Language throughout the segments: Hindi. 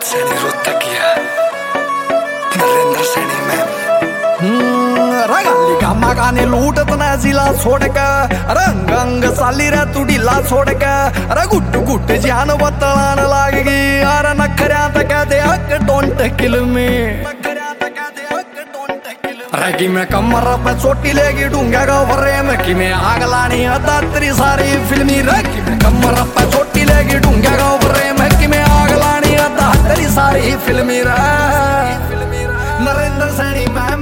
सैनी रोहतकिया नरेंद्र सैनी मैम रंगाली गामा गाने लूटत ना जिला छोड़ के रंग अंग साली रे तू ढीला छोड़ के अरे गुट गुट जान बतलान लागगी अरे नखरिया तक दे हक डोंट किल में रगी में कमर पे चोटी लेगी डूंगा गा भरे में कि मैं आग लानी अदा तेरी सारी फिल्मी रगी में कमर पे चोटी लेगी डूंगा गा भरे में कि मैं आग लानी अदा तेरी सारी फिल्मी नरेंद्र सैनी मैम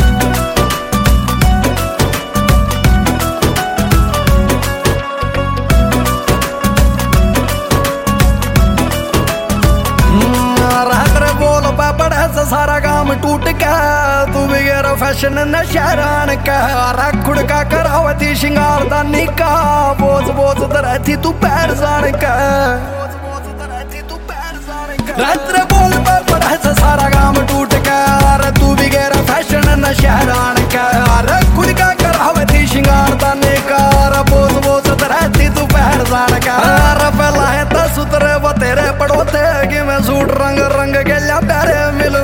सारा काम टूट के तू बिगैर फैशन न शहरान का खुड़ का करावती शिंगार दानी का बोझ बोझ तरह तू पैर जान का रात्र बोल पर पड़ा सारा काम टूट के तू बिगैर फैशन न शहरान का खुड़ का करावती शिंगार दानी का बोझ बोझ तरह तू पैर जान का पहला है दस उतरे वो तेरे पड़ोते कि मैं सूट रंग रंग गया प्यारे मिल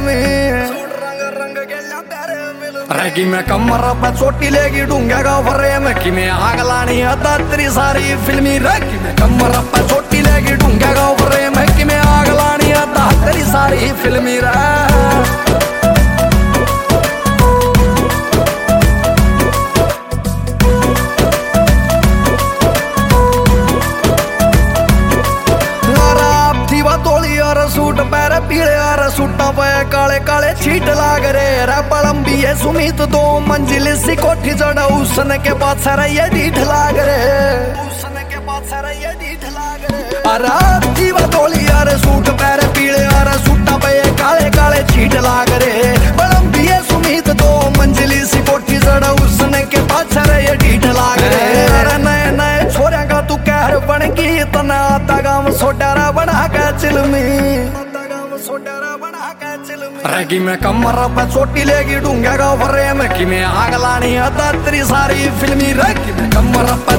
रगी में कमर पे चोटी लेगी डूंगा गा भरे में कि मैं आग लानी अदा तेरी सारी फिल्मी रगी में कमर पे चोटी लेगी डूंगा गा भरे में कि मैं आग लानी अदा तेरी सारी फिल्मी सूट पैर पीले और सूटा पे काले काले छीट लाग रे पलंबी है सुमित दो मंजिल सी कोठी चढ़ा उसने के पास ये डीठ लाग रे उसने के पास ये डीठ लाग रे अरे दीवा तोली और सूट पैर पीले और सूटा पे काले काले छीट लाग रे पलंबी है सुमित दो मंजिल सी कोठी चढ़ा उसने के पास ये डीठ लाग रे अरे नए नए छोरिया का तू कहर बन गई तना आधा गांव सोडारा बना के चिलमी रगी में कमर पे चोटी लेगी डूंगा गा भरे में कि मैं आग लानी अदा तेरी सारी फिल्मी रगी में कमर